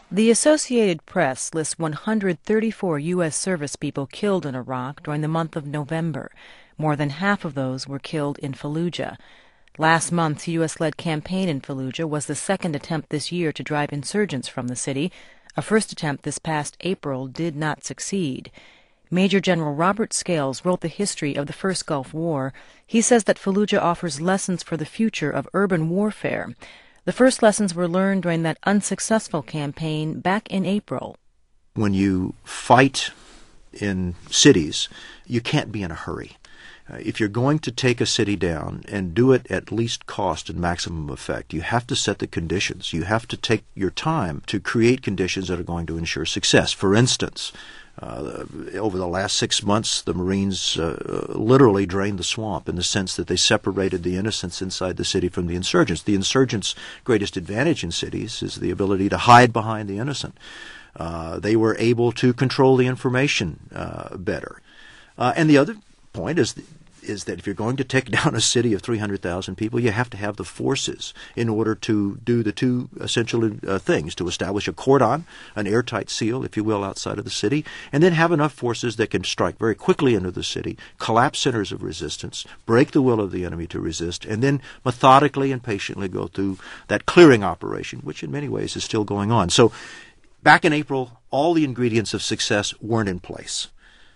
The Associated Press lists 134 U.S. service people killed in Iraq during the month of November. More than half of those were killed in Fallujah. Last month's U.S.-led campaign in Fallujah was the second attempt this year to drive insurgents from the city. A first attempt this past April did not succeed. Major General Robert Scales wrote the history of the first Gulf War. He says that Fallujah offers lessons for the future of urban warfare. The first lessons were learned during that unsuccessful campaign back in April. When you fight in cities, you can't be in a hurry. If you're going to take a city down and do it at least cost and maximum effect, you have to set the conditions. You have to take your time to create conditions that are going to ensure success. For instance, over the last 6 months, the Marines literally drained the swamp in the sense that they separated the innocents inside the city from the insurgents. The insurgents' greatest advantage in cities is the ability to hide behind the innocent. They were able to control the information better. And the other point is that if you're going to take down a city of 300,000 people, you have to have the forces in order to do the two essential things, to establish a cordon, an airtight seal, if you will, outside of the city, and then have enough forces that can strike very quickly into the city, collapse centers of resistance, break the will of the enemy to resist, and then methodically and patiently go through that clearing operation, which in many ways is still going on. So back in April, all the ingredients of success weren't in place.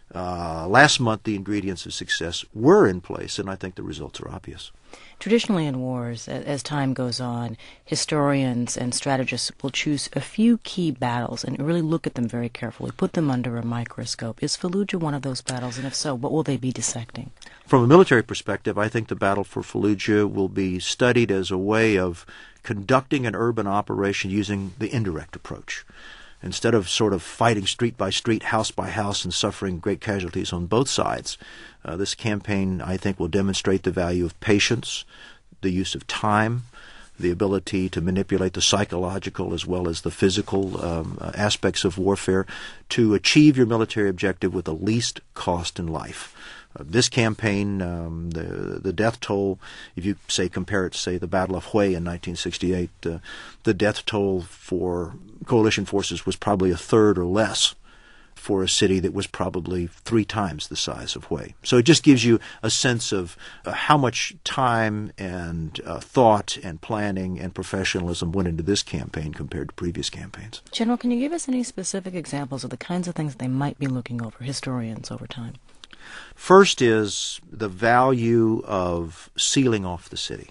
Last month, the ingredients of success were in place, and I think the results are obvious. Traditionally in wars, as time goes on, historians and strategists will choose a few key battles and really look at them very carefully, put them under a microscope. Is Fallujah one of those battles, and if so, what will they be dissecting? From a military perspective, I think the battle for Fallujah will be studied as a way of conducting an urban operation using the indirect approach. Instead of sort of fighting street by street, house by house, and suffering great casualties on both sides, this campaign, I think, will demonstrate the value of patience, the use of time, the ability to manipulate the psychological as well as the physical aspects of warfare to achieve your military objective with the least cost in life. This campaign, the death toll, if you compare it to, say, the Battle of Hue in 1968, the death toll for coalition forces was probably a third or less for a city that was probably 3 times the size of Hue. So it just gives you a sense of how much time and thought and planning and professionalism went into this campaign compared to previous campaigns. General, can you give us any specific examples of the kinds of things they might be looking over, historians, over time? First is the value of sealing off the city.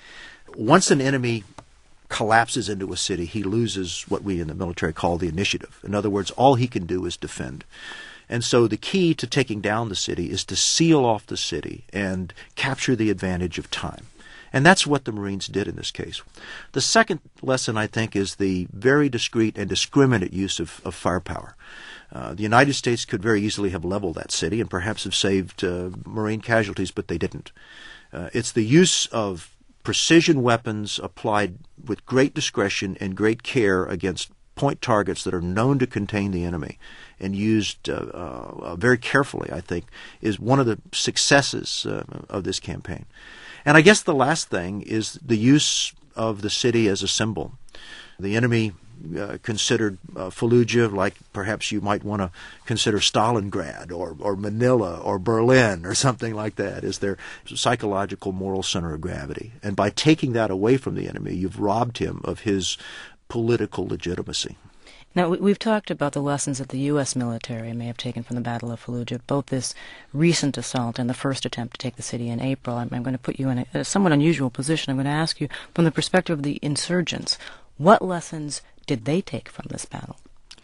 Once an enemy collapses into a city, he loses what we in the military call the initiative. In other words, all he can do is defend. And so the key to taking down the city is to seal off the city and capture the advantage of time. And that's what the Marines did in this case. The second lesson, I think, is the very discreet and discriminate use of firepower. The United States could very easily have leveled that city and perhaps have saved Marine casualties, but they didn't. It's the use of precision weapons applied with great discretion and great care against point targets that are known to contain the enemy and used very carefully, I think, is one of the successes of this campaign. And I guess the last thing is the use of the city as a symbol. The enemy considered Fallujah like perhaps you might want to consider Stalingrad or Manila or Berlin or something like that as their psychological moral center of gravity. And by taking that away from the enemy, you've robbed him of his political legitimacy. Now, we've talked about the lessons that the U.S. military may have taken from the Battle of Fallujah, both this recent assault and the first attempt to take the city in April. I'm going to put you in a somewhat unusual position. I'm going to ask you, from the perspective of the insurgents, what lessons did they take from this battle?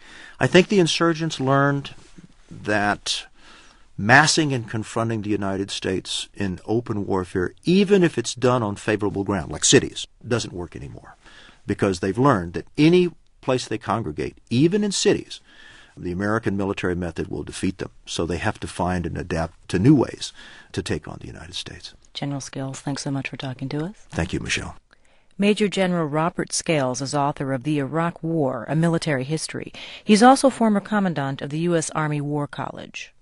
I think the insurgents learned that massing and confronting the United States in open warfare, even if it's done on favorable ground, like cities, doesn't work anymore. Because they've learned that any place they congregate, even in cities, the American military method will defeat them. So they have to find and adapt to new ways to take on the United States. General Scales, thanks so much for talking to us. Thank you, Michelle. Major General Robert Scales is author of The Iraq War, A Military History. He's also former commandant of the U.S. Army War College.